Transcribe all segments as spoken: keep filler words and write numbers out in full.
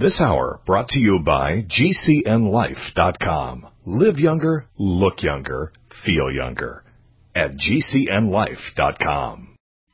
This hour brought to you by G C N life dot com. Live younger, look younger, feel younger at G C N life dot com.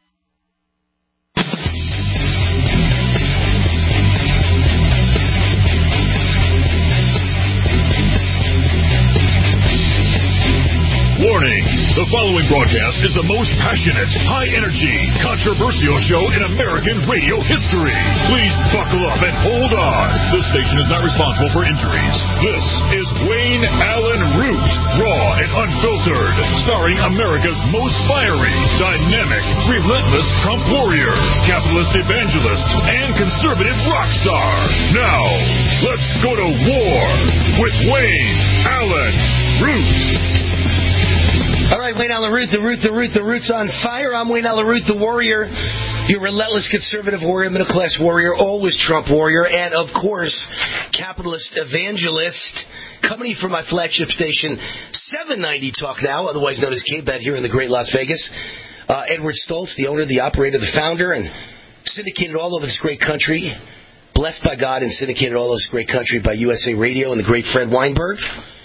Warning, the following broadcast is the most passionate, high-energy, controversial show in American radio history. Please buckle up and hold on. This station is not responsible for injuries. This is Wayne Allyn Root, raw and unfiltered, starring America's most fiery, dynamic, relentless Trump warrior, capitalist evangelist, and conservative rock star. Now, let's go to war with Wayne Allyn Root. All right, Wayne Allyn Root, the Root, the Root, the Root's on fire. I'm Wayne Allyn Root, the warrior, your relentless conservative warrior, middle-class warrior, always Trump warrior, and, of course, capitalist evangelist, coming from my flagship station, seven ninety Talk Now, otherwise known as K-Bet here in the great Las Vegas. Uh, Edward Stoltz, the owner, the operator, the founder, and syndicated all over this great country, blessed by God and syndicated all over this great country by U S A Radio and the great Fred Weinberg.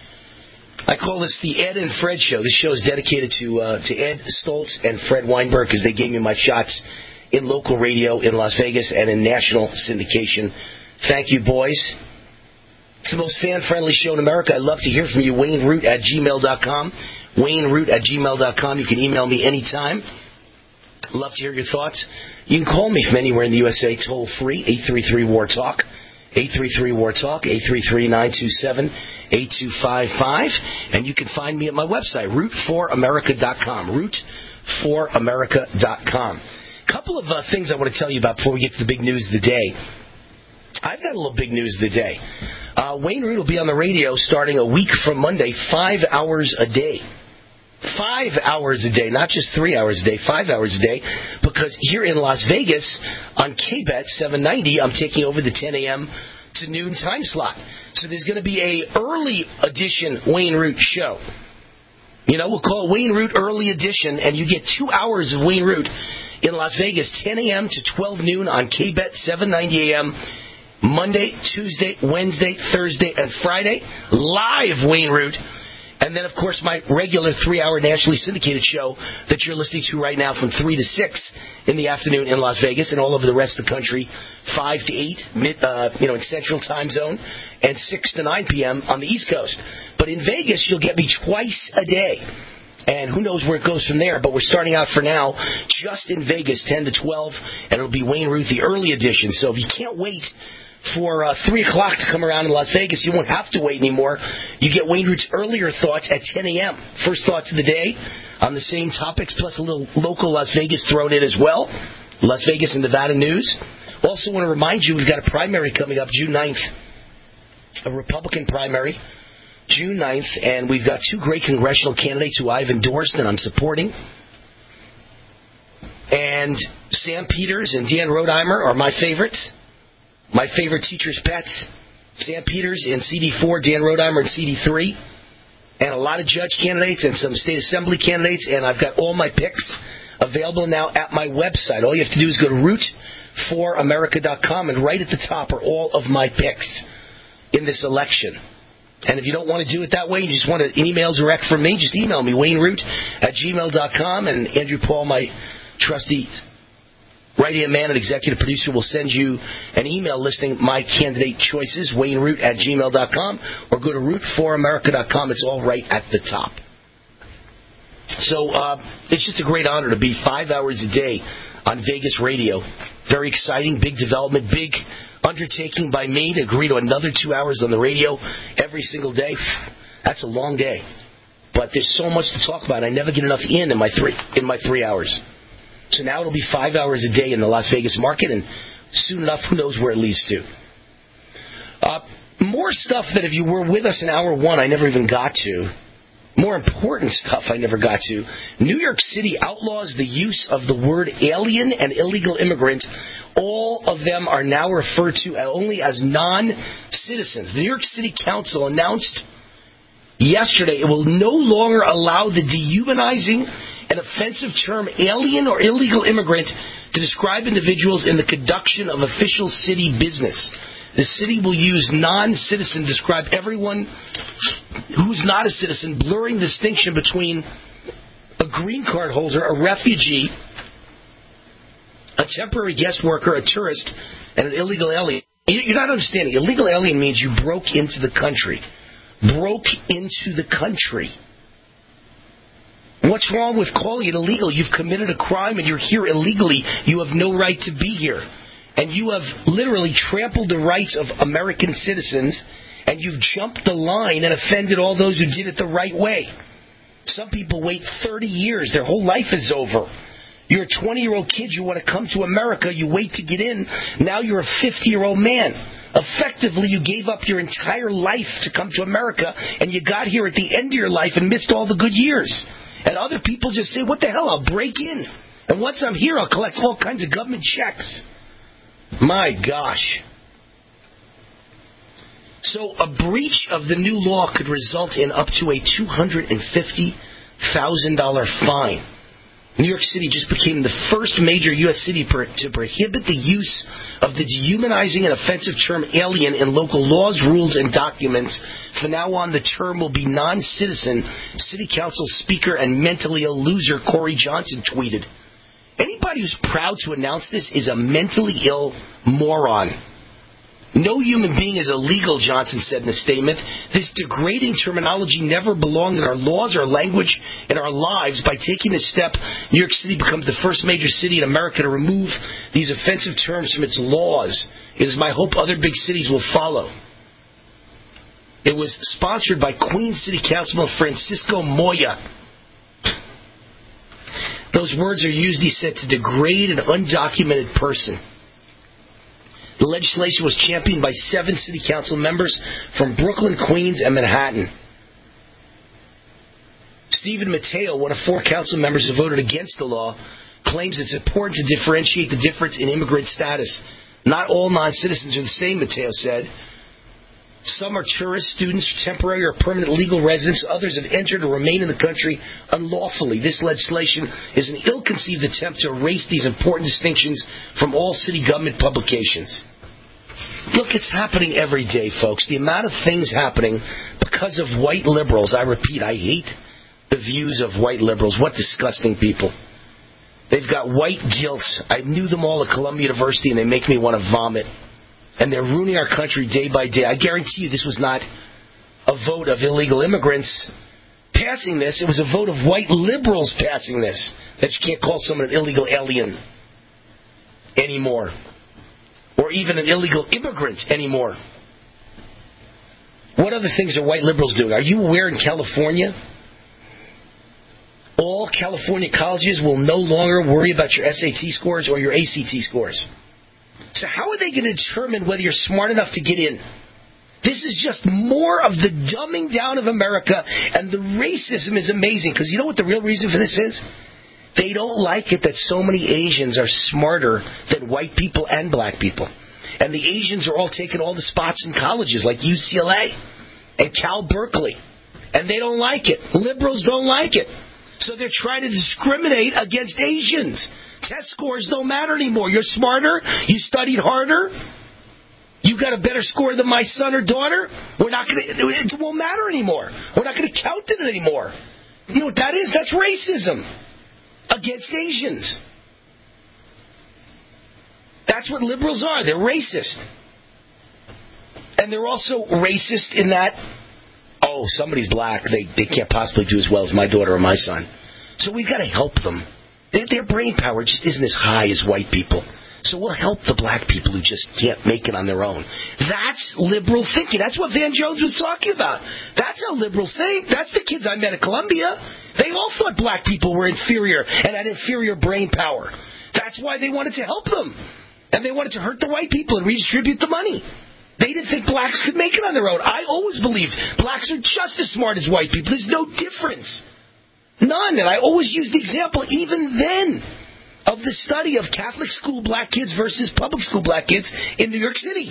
I call this the Ed and Fred Show. This show is dedicated to uh, to Ed Stoltz and Fred Weinberg because they gave me my shots in local radio in Las Vegas and in national syndication. Thank you, boys. It's the most fan-friendly show in America. I'd love to hear from you. Wayne Root at gmail dot com. Wayne Root at gmail dot com. You can email me anytime. Love to hear your thoughts. You can call me from anywhere in the U S A toll free, eight three three, W A R, TALK. eight three three, W A R, TALK, eight three three, nine two seven, eight two five five. And you can find me at my website, root for america dot com, root for america dot com. A couple of uh, things I want to tell you about before we get to the big news of the day. I've got a little big news of the day. Uh, Wayne Root will be on the radio starting a week from Monday, five hours a day. Five hours a day, not just three hours a day, five hours a day, because here in Las Vegas on K-Bet seven ninety, I'm taking over the ten a.m. to noon time slot. So there's going to be a early edition Wayne Root show. You know, we'll call it Wayne Root Early Edition, and you get two hours of Wayne Root in Las Vegas, ten a.m. to twelve noon on K-Bet seven ninety a.m. Monday, Tuesday, Wednesday, Thursday, and Friday. Live Wayne Root. And then, of course, my regular three-hour nationally syndicated show that you're listening to right now from three to six in the afternoon in Las Vegas and all over the rest of the country, five to eight, mid, uh, you know, in Central Time Zone, and six to nine p.m. on the East Coast. But in Vegas, you'll get me twice a day. And who knows where it goes from there, but we're starting out for now just in Vegas, ten to twelve, and it'll be Wayne Root, the early edition. So if you can't wait for uh, three o'clock to come around in Las Vegas, you won't have to wait anymore. You get Wayne Root's earlier thoughts at ten a.m. First thoughts of the day on the same topics, plus a little local Las Vegas thrown in as well. Las Vegas and Nevada news. Also want to remind you, we've got a primary coming up June ninth, a Republican primary, June ninth, and we've got two great congressional candidates who I've endorsed and I'm supporting. And Sam Peters and Dan Rodheimer are my favorites. My favorite teacher's pets, Sam Peters in C D four, Dan Rodheimer in C D three, and a lot of judge candidates and some state assembly candidates, and I've got all my picks available now at my website. All you have to do is go to root for america dot com, and right at the top are all of my picks in this election. And if you don't want to do it that way, you just want an email direct from me, just email me, Wayne Root at gmail dot com, and Andrew Paul, my trusty right-hand man and executive producer, will send you an email listing my candidate choices, Wayne Root at gmail dot com, or go to root for america dot com. It's all right at the top. So uh, it's just a great honor to be five hours a day on Vegas radio. Very exciting, big development, big undertaking by me to agree to another two hours on the radio every single day. That's a long day. But there's so much to talk about. I never get enough in in my three, in my three hours. So now it'll be five hours a day in the Las Vegas market, and soon enough, who knows where it leads to. Uh, more stuff that if you were with us in hour one, I never even got to. More important stuff I never got to. New York City outlaws the use of the word alien and illegal immigrant. All of them are now referred to only as non-citizens. The New York City Council announced yesterday it will no longer allow the dehumanizing an offensive term alien or illegal immigrant to describe individuals in the conduction of official city business. The city will use non-citizen to describe everyone who's not a citizen, blurring the distinction between a green card holder, a refugee, a temporary guest worker, a tourist, and an illegal alien. You're not understanding. Illegal alien means you broke into the country. Broke into the country. What's wrong with calling it illegal? You've committed a crime and you're here illegally. You have no right to be here. And you have literally trampled the rights of American citizens, and you've jumped the line and offended all those who did it the right way. Some people wait thirty years. Their whole life is over. You're a twenty-year-old kid. You want to come to America. You wait to get in. Now you're a fifty-year-old man. Effectively, you gave up your entire life to come to America, and you got here at the end of your life and missed all the good years. And other people just say, what the hell, I'll break in. And once I'm here, I'll collect all kinds of government checks. My gosh. So a breach of the new law could result in up to a two hundred fifty thousand dollars fine. New York City just became the first major U S city per, to prohibit the use of the dehumanizing and offensive term alien in local laws, rules, and documents. From now on, the term will be non-citizen, City Council Speaker and mentally ill loser Corey Johnson tweeted. Anybody who's proud to announce this is a mentally ill moron. No human being is illegal, Johnson said in a statement. This degrading terminology never belonged in our laws, our language, and our lives. By taking this step, New York City becomes the first major city in America to remove these offensive terms from its laws. It is my hope other big cities will follow. It was sponsored by Queens City Councilman Francisco Moya. Those words are used, he said, to degrade an undocumented person. The legislation was championed by seven city council members from Brooklyn, Queens, and Manhattan. Stephen Mateo, one of four council members who voted against the law, claims it's important to differentiate the difference in immigrant status. Not all non-citizens are the same, Mateo said. Some are tourists, students, temporary or permanent legal residents. Others have entered or remain in the country unlawfully. This legislation is an ill-conceived attempt to erase these important distinctions from all city government publications. Look, it's happening every day, folks. The amount of things happening because of white liberals. I repeat, I hate the views of white liberals. What disgusting people. They've got white guilt. I knew them all at Columbia University, and they make me want to vomit. And they're ruining our country day by day. I guarantee you this was not a vote of illegal immigrants passing this. It was a vote of white liberals passing this. That you can't call someone an illegal alien anymore. Or even an illegal immigrant anymore. What other things are white liberals doing? Are you aware in California, all California colleges will no longer worry about your S A T scores or your A C T scores? So how are they going to determine whether you're smart enough to get in? This is just more of the dumbing down of America, and the racism is amazing. Because you know what the real reason for this is? They don't like it that so many Asians are smarter than white people and black people. And the Asians are all taking all the spots in colleges like U C L A and Cal Berkeley. And they don't like it. Liberals don't like it. So they're trying to discriminate against Asians. Test scores don't matter anymore. You're smarter. You studied harder. You got a better score than my son or daughter. We're not going to. It won't matter anymore. We're not going to count it anymore. You know what that is? That's racism against Asians. That's what liberals are. They're racist, and they're also racist in that, oh, somebody's black. They they can't possibly do as well as my daughter or my son. So we've got to help them. Their brain power just isn't as high as white people. So we'll help the black people who just can't make it on their own. That's liberal thinking. That's what Van Jones was talking about. That's how liberals think. That's the kids I met at Columbia. They all thought black people were inferior and had inferior brain power. That's why they wanted to help them. And they wanted to hurt the white people and redistribute the money. They didn't think blacks could make it on their own. I always believed blacks are just as smart as white people. There's no difference. None. And I always use the example, even then, of the study of Catholic school black kids versus public school black kids in New York City.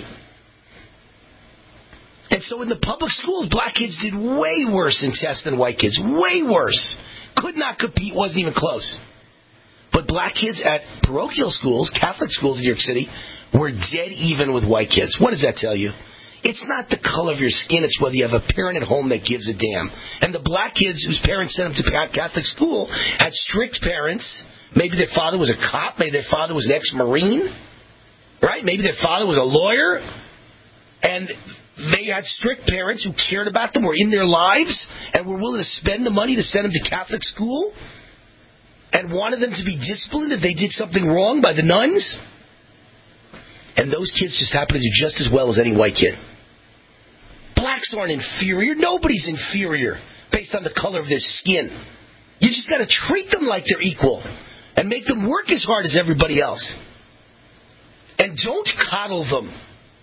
And so in the public schools, black kids did way worse in tests than white kids. Way worse. Could not compete, wasn't even close. But black kids at parochial schools, Catholic schools in New York City, we're dead even with white kids. What does that tell you? It's not the color of your skin, it's whether you have a parent at home that gives a damn. And the black kids whose parents sent them to Catholic school had strict parents. Maybe their father was a cop, maybe their father was an ex-Marine, right? Maybe their father was a lawyer. And they had strict parents who cared about them, were in their lives, and were willing to spend the money to send them to Catholic school, and wanted them to be disciplined if they did something wrong by the nuns. And those kids just happen to do just as well as any white kid. Blacks aren't inferior. Nobody's inferior based on the color of their skin. You just got to treat them like they're equal and make them work as hard as everybody else. And don't coddle them.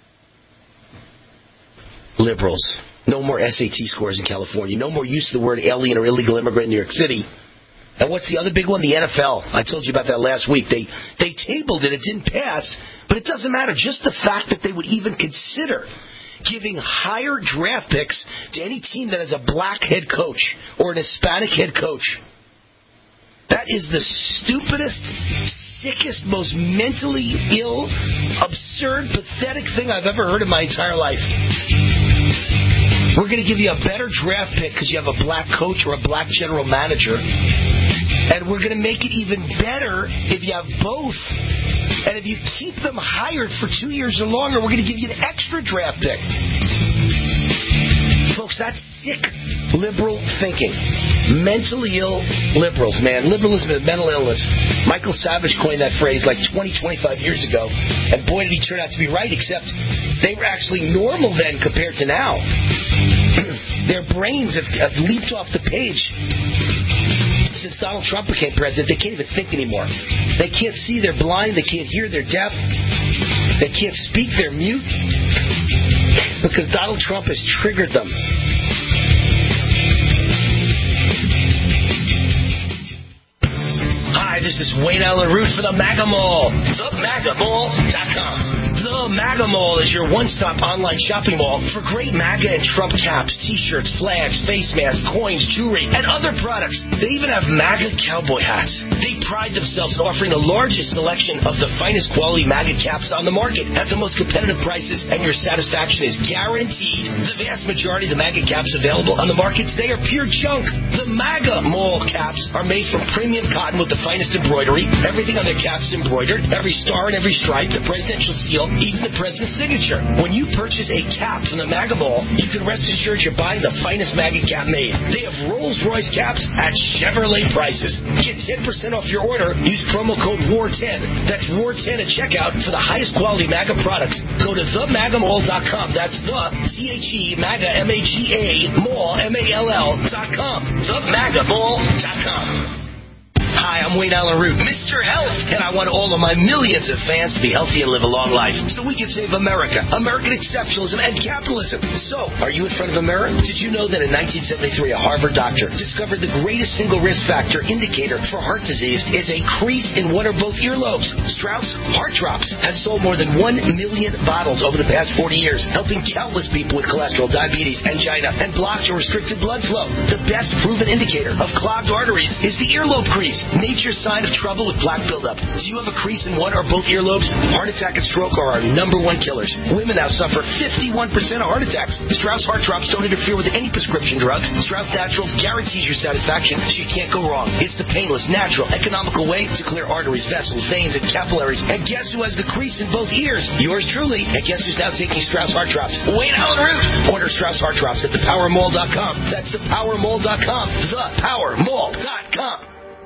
Liberals. No more S A T scores in California. No more use of the word alien or illegal immigrant in New York City. And what's the other big one? The N F L. I told you about that last week. They they tabled it. It didn't pass. But it doesn't matter. Just the fact that they would even consider giving higher draft picks to any team that has a black head coach or an Hispanic head coach. That is the stupidest, sickest, most mentally ill, absurd, pathetic thing I've ever heard in my entire life. We're going to give you a better draft pick because you have a black coach or a black general manager. And we're going to make it even better if you have both. And if you keep them hired for two years or longer, we're going to give you an extra draft pick. Folks, that's sick liberal thinking. Mentally ill liberals, man. Liberalism and mental illness. Michael Savage coined that phrase like twenty, twenty-five years ago. And boy, did he turn out to be right, except they were actually normal then compared to now. Their brains have, have leaped off the page. Since Donald Trump became president, they can't even think anymore. They can't see, they're blind. They can't hear, they're deaf. They can't speak, they're mute. Because Donald Trump has triggered them. Hi, this is Wayne Allen Root for the MAGA Mall. the maga mall dot com. The MAGA Mall is your one-stop online shopping mall for great MAGA and Trump caps, T-shirts, flags, face masks, coins, jewelry, and other products. They even have MAGA cowboy hats. They pride themselves in offering the largest selection of the finest quality MAGA caps on the market at the most competitive prices, and your satisfaction is guaranteed. The vast majority of the MAGA caps available on the market today are pure junk. The MAGA Mall caps are made from premium cotton with the finest embroidery. Everything on their caps is embroidered. Every star and every stripe, the presidential seal, even the president's signature. When you purchase a cap from the MAGA Mall, you can rest assured you're buying the finest MAGA cap made. They have Rolls-Royce caps at Chevrolet prices. Get ten percent off your order. Use promo code W A R ten. That's W A R ten at checkout for the highest quality MAGA products. Go to the maga mall dot com. That's the C H E MAGA M A G A Mall M A L L dot com. the maga mall dot com. Hi, I'm Wayne Allen Root, Mister Health, and I want all of my millions of fans to be healthy and live a long life so we can save America, American exceptionalism, and capitalism. So, are you in front of a mirror? Did you know that in nineteen seventy-three, a Harvard doctor discovered the greatest single risk factor indicator for heart disease is a crease in one or both earlobes? Strauss Heart Drops has sold more than one million bottles over the past forty years, helping countless people with cholesterol, diabetes, angina, and blocked or restricted blood flow. The best proven indicator of clogged arteries is the earlobe crease. Nature's sign of trouble with plaque buildup. Do you have a crease in one or both earlobes? Heart attack and stroke are our number one killers. Women now suffer fifty-one percent of heart attacks. Strauss Heart Drops don't interfere with any prescription drugs. Strauss Naturals guarantees your satisfaction, so you can't go wrong. It's the painless, natural, economical way to clear arteries, vessels, veins, and capillaries. And guess who has the crease in both ears? Yours truly. And guess who's now taking Strauss Heart Drops? Wayne Allen Root. Order Strauss Heart Drops at the power mall dot com. That's the power mall dot com. the power mall dot com.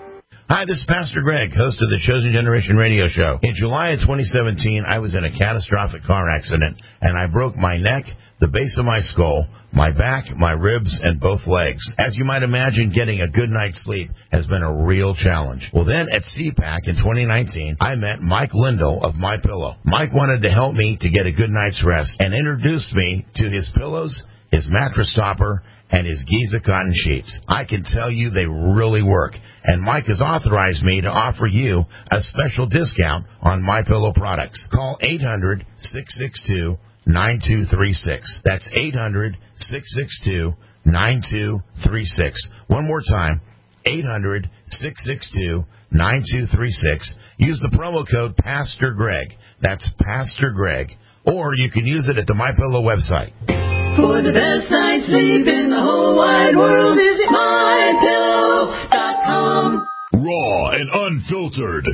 Hi, this is Pastor Greg, host of the Chosen Generation radio show. In July of twenty seventeen, I was in a catastrophic car accident, and I broke my neck, the base of my skull, my back, my ribs, and both legs. As you might imagine, getting a good night's sleep has been a real challenge. Well, then at C PAC in twenty nineteen, I met Mike Lindell of MyPillow. Mike wanted to help me to get a good night's rest and introduced me to his pillows, his mattress topper, and his Giza cotton sheets. I can tell you they really work. And Mike has authorized me to offer you a special discount on MyPillow products. Call eight hundred, six six two, nine two three six. That's eight hundred, six six two, nine two three six. One more time, eight hundred, six six two, nine two three six. Use the promo code Pastor Greg. That's Pastor Greg. Or you can use it at the MyPillow website. For the best night's sleep in the whole wide world, visit my pillow dot com. Raw and unfiltered.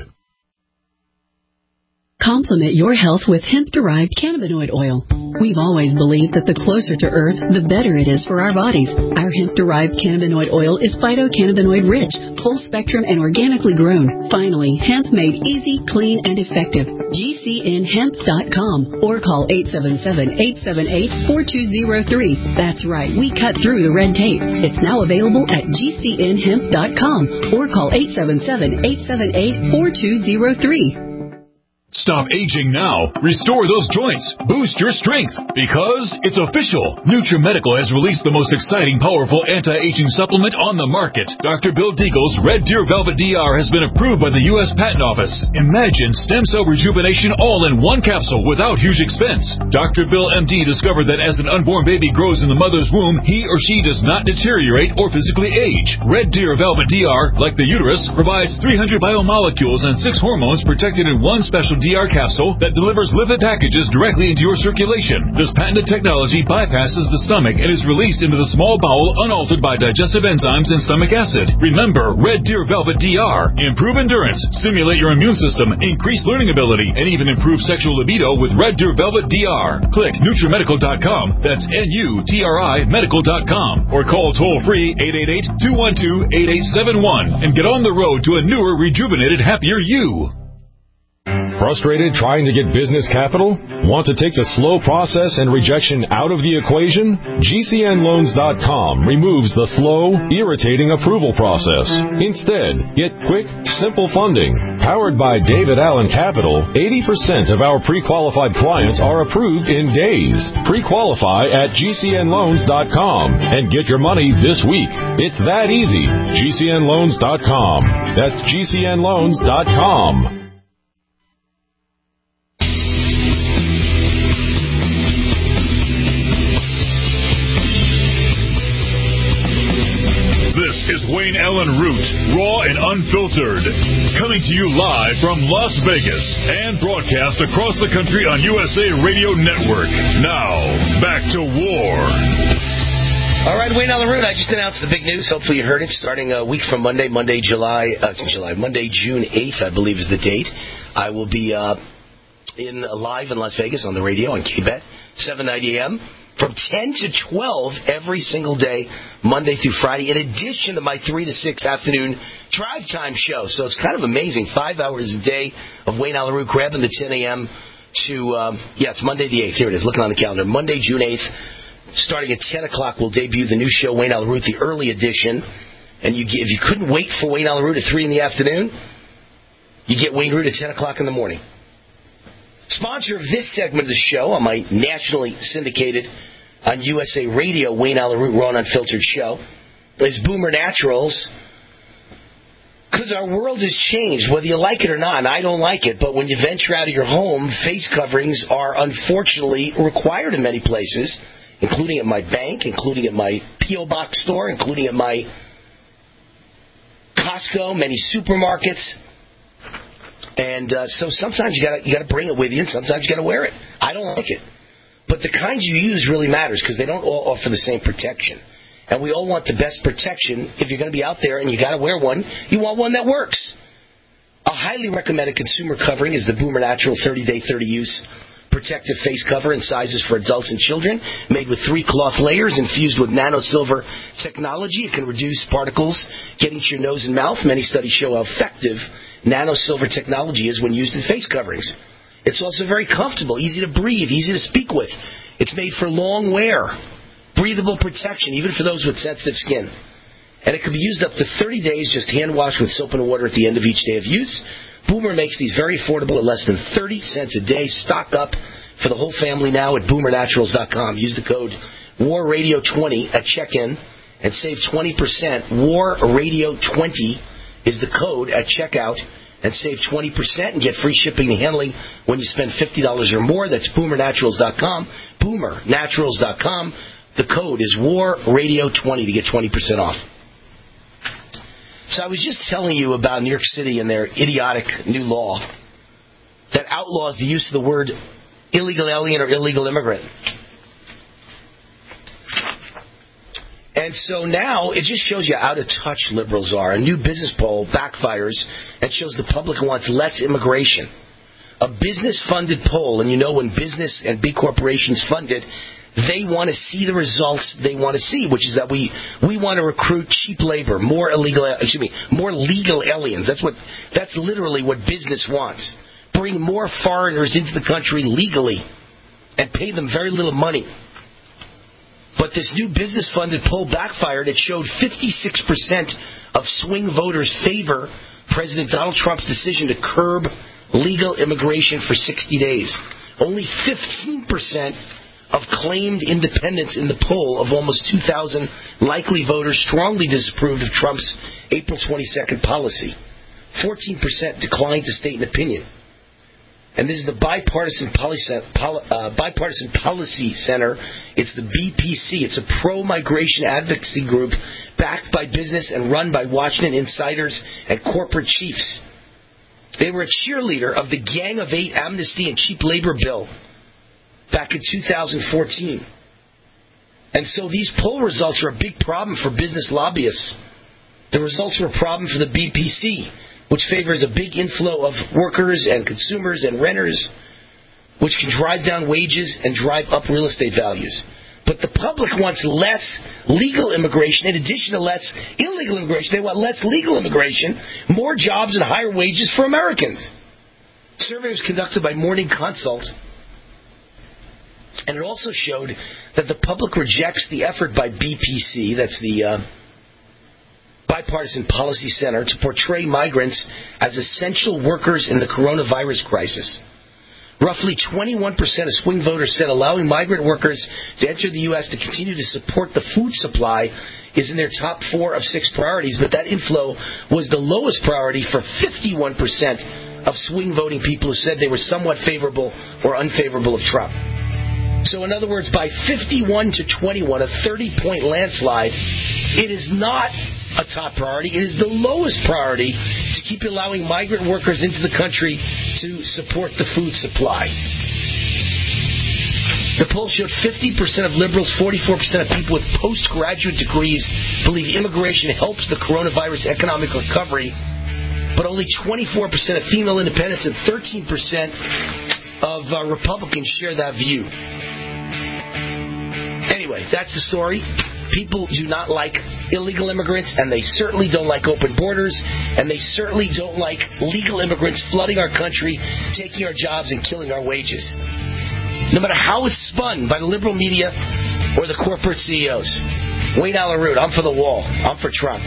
Complement your health with hemp-derived cannabinoid oil. We've always believed that the closer to Earth, the better it is for our bodies. Our hemp-derived cannabinoid oil is phytocannabinoid-rich, full-spectrum, and organically grown. Finally, hemp made easy, clean, and effective. G C N hemp dot com or call eight seven seven, eight seven eight, four two zero three. That's right, we cut through the red tape. It's now available at G C N hemp dot com or call eight seven seven, eight seven eight, four two zero three. Stop aging now. Restore those joints. Boost your strength. Because it's official. NutriMedical has released the most exciting, powerful anti-aging supplement on the market. Doctor Bill Deagle's Red Deer Velvet D R has been approved by the U S Patent Office. Imagine stem cell rejuvenation all in one capsule without huge expense. Doctor Bill M D discovered that as an unborn baby grows in the mother's womb, he or she does not deteriorate or physically age. Red Deer Velvet D R, like the uterus, provides three hundred biomolecules and six hormones protected in one special D R capsule that delivers lipid packages directly into your circulation. This patented technology bypasses the stomach and is released into the small bowel unaltered by digestive enzymes and stomach acid. Remember, Red Deer Velvet D R. Improve endurance, stimulate your immune system, increase learning ability, and even improve sexual libido with Red Deer Velvet D R. Click NutriMedical dot com. That's N U T R I medical dot com. Or call toll-free eight eight eight, two one two, eight eight seven one and get on the road to a newer, rejuvenated, happier you. Frustrated trying to get business capital? Want to take the slow process and rejection out of the equation? G C N loans dot com removes the slow, irritating approval process. Instead, get quick, simple funding. Powered by David Allen Capital, eighty percent of our pre-qualified clients are approved in days. Pre-qualify at G C N loans dot com and get your money this week. It's that easy. G C N loans dot com. That's G C N loans dot com. Is Wayne Allen Root, raw and unfiltered, coming to you live from Las Vegas and broadcast across the country on U S A Radio Network. Now, back to war. All right, Wayne Allen Root, I just announced the big news. Hopefully you heard it. Starting a week from Monday, Monday, July, uh, July, Monday, June eighth, I believe is the date. I will be uh, in live in Las Vegas on the radio on K B E T, seven ninety a.m. from ten to twelve every single day, Monday through Friday, in addition to my three to six afternoon drive time show. So it's kind of amazing. Five hours a day of Wayne Allen Root, grabbing the ten a.m. to, um, yeah, it's Monday the eighth. Here it is, looking on the calendar. Monday, June eighth, starting at ten o'clock, we'll debut the new show, Wayne Allen Root, the early edition. And you, if you couldn't wait for Wayne Allen Root at three in the afternoon, you get Wayne Root at ten o'clock in the morning. Sponsor of this segment of the show on my nationally syndicated on U S A Radio, Wayne Allen Root, Raw and Unfiltered show, is Boomer Naturals. Because our world has changed, whether you like it or not, and I don't like it, but when you venture out of your home, face coverings are unfortunately required in many places, including at my bank, including at my P O Box store, including at my Costco, many supermarkets. And uh, so sometimes you got you got to bring it with you, and sometimes you got to wear it. I don't like it. But the kinds you use really matters because they don't all offer the same protection. And we all want the best protection. If you're going to be out there and you got to wear one, you want one that works. A highly recommended consumer covering is the Boomer Natural thirty-day, thirty-use protective face cover in sizes for adults and children, made with three cloth layers infused with nano-silver technology. It can reduce particles getting to your nose and mouth. Many studies show how effective nano-silver technology is when used in face coverings. It's also very comfortable, easy to breathe, easy to speak with. It's made for long wear, breathable protection, even for those with sensitive skin. And it can be used up to thirty days, just hand wash with soap and water at the end of each day of use. Boomer makes these very affordable at less than thirty cents a day. Stock up for the whole family now at Boomer Naturals dot com. Use the code War Radio twenty at check-in and save twenty percent. War Radio twenty is the code at checkout. And save twenty percent and get free shipping and handling when you spend fifty dollars or more. That's Boomer Naturals dot com. Boomer Naturals dot com. The code is War Radio twenty to get twenty percent off. So I was just telling you about New York City and their idiotic new law that outlaws the use of the word illegal alien or illegal immigrant. And so now it just shows you how out of touch liberals are. A new business poll backfires and shows the public wants less immigration. A business-funded poll, and you know when business and big corporations fund it, they want to see the results they want to see, which is that we we want to recruit cheap labor, more illegal, excuse me, more legal aliens. That's what that's literally what business wants. Bring more foreigners into the country legally and pay them very little money. But this new business-funded poll backfired. It showed fifty-six percent of swing voters favor President Donald Trump's decision to curb legal immigration for sixty days. Only fifteen percent of claimed independents in the poll of almost two thousand likely voters strongly disapproved of Trump's April twenty-second policy. fourteen percent declined to state an opinion. And this is the Bipartisan Policy, uh, Bipartisan Policy Center. It's the B P C. It's a pro-migration advocacy group backed by business and run by Washington insiders and corporate chiefs. They were a cheerleader of the Gang of Eight amnesty and cheap labor bill back in two thousand fourteen. And so these poll results are a big problem for business lobbyists. The results are a problem for the B P C, which favors a big inflow of workers and consumers and renters, which can drive down wages and drive up real estate values. But the public wants less legal immigration in addition to less illegal immigration. They want less legal immigration, more jobs and higher wages for Americans. The survey was conducted by Morning Consult, and it also showed that the public rejects the effort by B P C, that's the uh, Bipartisan Policy Center, to portray migrants as essential workers in the coronavirus crisis. Roughly twenty-one percent of swing voters said allowing migrant workers to enter the U S to continue to support the food supply is in their top four of six priorities, but that inflow was the lowest priority for fifty-one percent of swing voting people who said they were somewhat favorable or unfavorable of Trump. So in other words, by fifty-one to twenty-one, a thirty-point landslide, it is not a top priority. It is the lowest priority to keep allowing migrant workers into the country to support the food supply. The poll showed fifty percent of liberals, forty-four percent of people with postgraduate degrees believe immigration helps the coronavirus economic recovery, but only twenty-four percent of female independents and thirteen percent of uh, Republicans share that view. Anyway, that's the story. People do not like illegal immigrants, and they certainly don't like open borders, and they certainly don't like legal immigrants flooding our country, taking our jobs, and killing our wages. No matter how it's spun by the liberal media or the corporate C E Os. Wayne Allyn Root, I'm for the wall. I'm for Trump.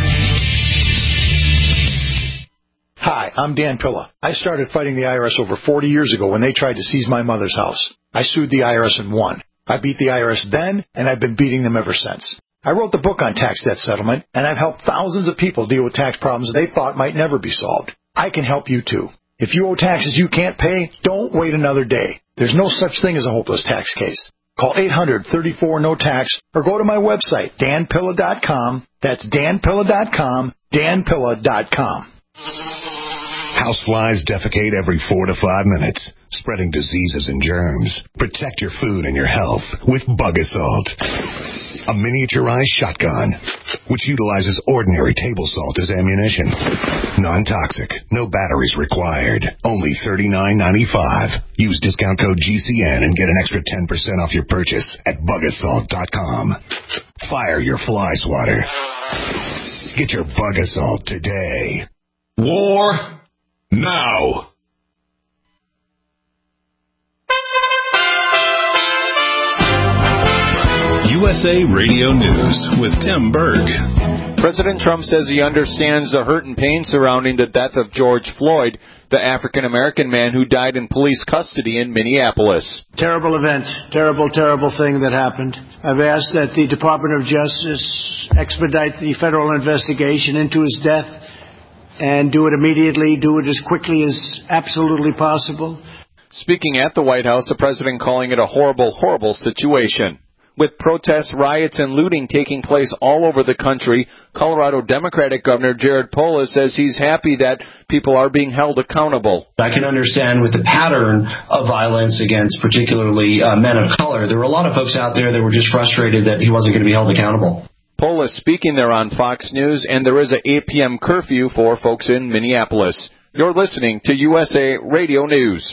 Hi, I'm Dan Pilla. I started fighting the I R S over forty years ago when they tried to seize my mother's house. I sued the I R S and won. I beat the I R S then, and I've been beating them ever since. I wrote the book on tax debt settlement, and I've helped thousands of people deal with tax problems they thought might never be solved. I can help you, too. If you owe taxes you can't pay, don't wait another day. There's no such thing as a hopeless tax case. Call eight hundred, thirty-four, no tax or go to my website, dan pilla dot com. That's dan pilla dot com, dan pilla dot com. Houseflies defecate every four to five minutes, spreading diseases and germs. Protect your food and your health with Bug Assault, a miniaturized shotgun which utilizes ordinary table salt as ammunition. Non-toxic, no batteries required. Only thirty-nine ninety-five. Use discount code G C N and get an extra ten percent off your purchase at bug assault dot com. Fire your fly swatter. Get your Bug Assault today. War now. U S A Radio News with Tim Berg. President Trump says he understands the hurt and pain surrounding the death of George Floyd, the African-American man who died in police custody in Minneapolis. Terrible event, terrible, terrible thing that happened. I've asked that the Department of Justice expedite the federal investigation into his death and do it immediately, do it as quickly as absolutely possible. Speaking at the White House, the president calling it a horrible, horrible situation. With protests, riots, and looting taking place all over the country, Colorado Democratic Governor Jared Polis says he's happy that people are being held accountable. I can understand with the pattern of violence against particularly uh, men of color, there were a lot of folks out there that were just frustrated that he wasn't going to be held accountable. Polis speaking there on Fox News, and there is an eight p.m. curfew for folks in Minneapolis. You're listening to U S A Radio News.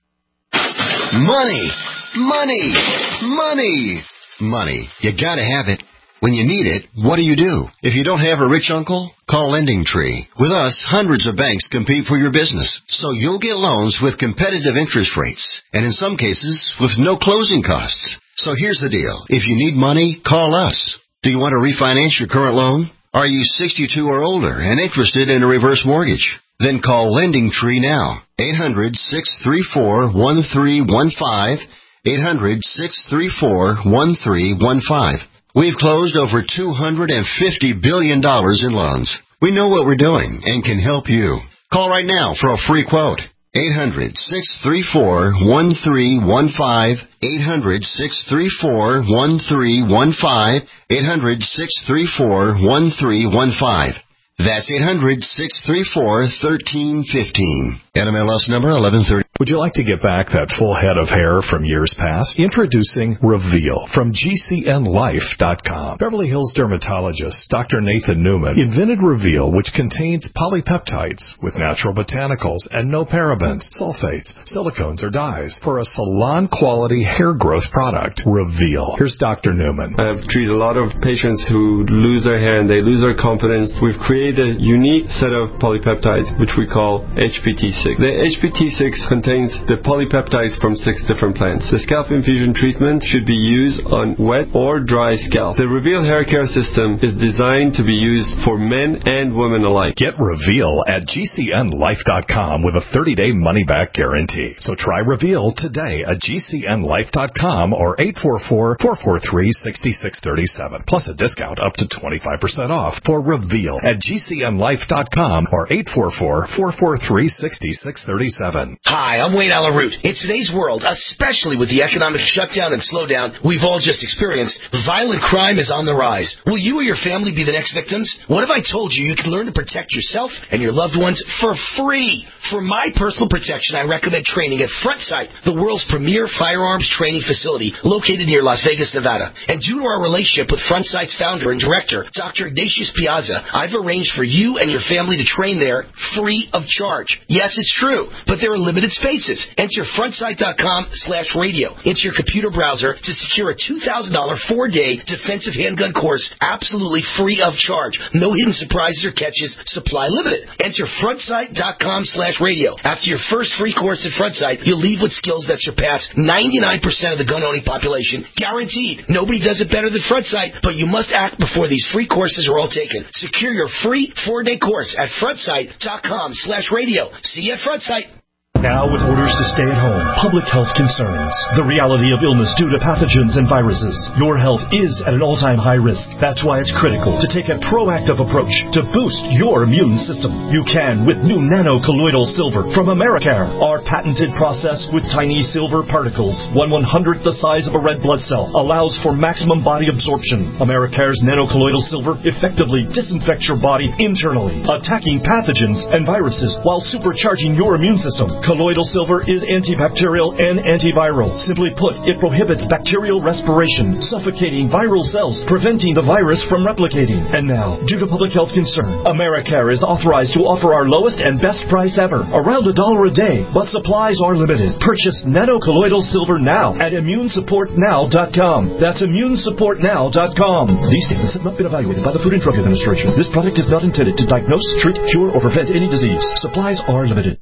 Money, money, money, money. You gotta have it. When you need it, what do you do? If you don't have a rich uncle, call Lending Tree. With us, hundreds of banks compete for your business, so you'll get loans with competitive interest rates, and in some cases, with no closing costs. So here's the deal. If you need money, call us. Do you want to refinance your current loan? Are you sixty-two or older and interested in a reverse mortgage? Then call Lending Tree now. eight hundred, six three four, one three one five. eight hundred, six three four, one three one five. We've closed over two hundred fifty billion dollars in loans. We know what we're doing and can help you. Call right now for a free quote. eight hundred, six three four, one three one five. eight hundred, six three four, one three one five. eight hundred, six three four, one three one five. That's eight hundred, six three four, one three one five. N M L S number eleven thirty. Would you like to get back that full head of hair from years past? Introducing Reveal from G C N Life dot com. Beverly Hills dermatologist Doctor Nathan Newman invented Reveal, which contains polypeptides with natural botanicals and no parabens, sulfates, silicones, or dyes for a salon-quality hair growth product. Reveal. Here's Doctor Newman. I've treated a lot of patients who lose their hair and they lose their confidence. We've created a unique set of polypeptides, which we call H P T six. The H P T six contains the polypeptides from six different plants. The scalp infusion treatment should be used on wet or dry scalp. The Reveal hair care system is designed to be used for men and women alike. Get Reveal at G C N Life dot com with a thirty-day money-back guarantee. So try Reveal today at G C N Life dot com or eight four four, four four three, six six three seven. Plus a discount up to twenty-five percent off for Reveal at G C N Life dot com or eight four four, four four three, six six three seven. Hi, I'm Wayne Allen Root. In today's world, especially with the economic shutdown and slowdown we've all just experienced, violent crime is on the rise. Will you or your family be the next victims? What if I told you you can learn to protect yourself and your loved ones for free? For my personal protection, I recommend training at Front Sight, the world's premier firearms training facility located near Las Vegas, Nevada. And due to our relationship with Front Sight's founder and director, Doctor Ignatius Piazza, I've arranged for you and your family to train there free of charge. Yes, it's true, but there are limited spaces. Enter frontsight dot com slash radio into your computer browser to secure a two thousand dollars four-day defensive handgun course absolutely free of charge. No hidden surprises or catches, supply limited. Enter frontsight dot com slash radio. After your first free course at Frontsight, you'll leave with skills that surpass ninety-nine percent of the gun-owning population. Guaranteed. Nobody does it better than Frontsight, but you must act before these free courses are all taken. Secure your free four-day course at frontsight dot com slash radio. See you at Frontsight. Now, with orders to stay at home, public health concerns, the reality of illness due to pathogens and viruses, your health is at an all-time high risk. That's why it's critical to take a proactive approach to boost your immune system. You can with new nano-colloidal silver from Americare. Our patented process with tiny silver particles, one one-hundredth the size of a red blood cell, allows for maximum body absorption. Americare's nano-colloidal silver effectively disinfects your body internally, attacking pathogens and viruses while supercharging your immune system. Colloidal silver is antibacterial and antiviral. Simply put, it prohibits bacterial respiration, suffocating viral cells, preventing the virus from replicating. And now, due to public health concern, Americare is authorized to offer our lowest and best price ever, around a dollar a day, but supplies are limited. Purchase nano-colloidal silver now at immune support now dot com. That's immune support now dot com. These statements have not been evaluated by the Food and Drug Administration. This product is not intended to diagnose, treat, cure, or prevent any disease. Supplies are limited.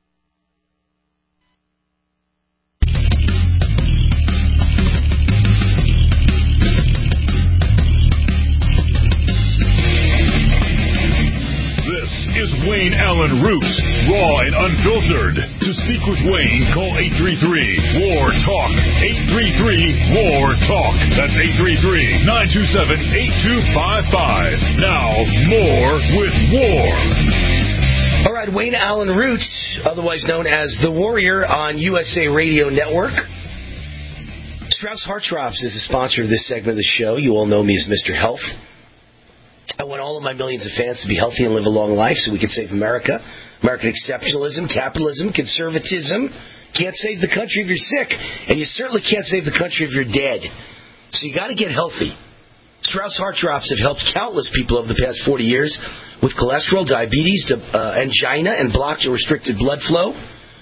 Wayne Allen Root, raw and unfiltered. To speak with Wayne, call eight three three, W A R, TALK. eight three three, W A R, TALK. That's eight three three, nine two seven, eight two five five. Now, more with War. All right, Wayne Allen Root, otherwise known as The Warrior on U S A Radio Network. Strauss Heart Drops is the sponsor of this segment of the show. You all know me as Mister Health. I want all of my millions of fans to be healthy and live a long life so we can save America. American exceptionalism, capitalism, conservatism can't save the country if you're sick, and you certainly can't save the country if you're dead. So you got to get healthy. Strauss Heart Drops have helped countless people over the past forty years with cholesterol, diabetes, uh, angina, and blocked or restricted blood flow.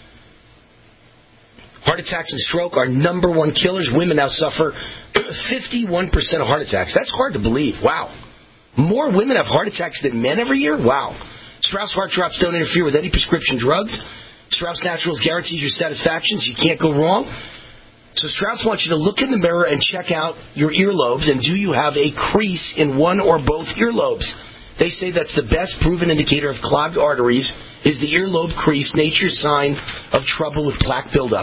Heart attacks and stroke are number one killers. Women now suffer fifty-one percent of heart attacks. That's hard to believe. Wow. More women have heart attacks than men every year? Wow. Strauss Heart Drops don't interfere with any prescription drugs. Strauss Naturals guarantees your satisfaction, so you can't go wrong. So Strauss wants you to look in the mirror and check out your earlobes, and do you have a crease in one or both earlobes? They say that's the best proven indicator of clogged arteries is the earlobe crease, nature's sign of trouble with plaque buildup.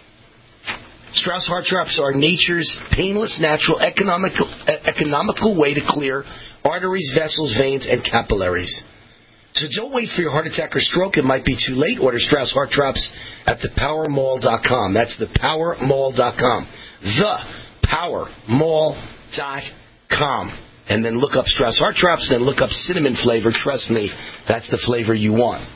Strauss Heart Drops are nature's painless, natural, economical, economical way to clear arteries, vessels, veins, and capillaries. So don't wait for your heart attack or stroke. It might be too late. Order Strauss Heart Drops at the power mall dot com. That's the power mall dot com. the power mall dot com. And then look up Strauss Heart Drops, then look up cinnamon flavor. Trust me, that's the flavor you want.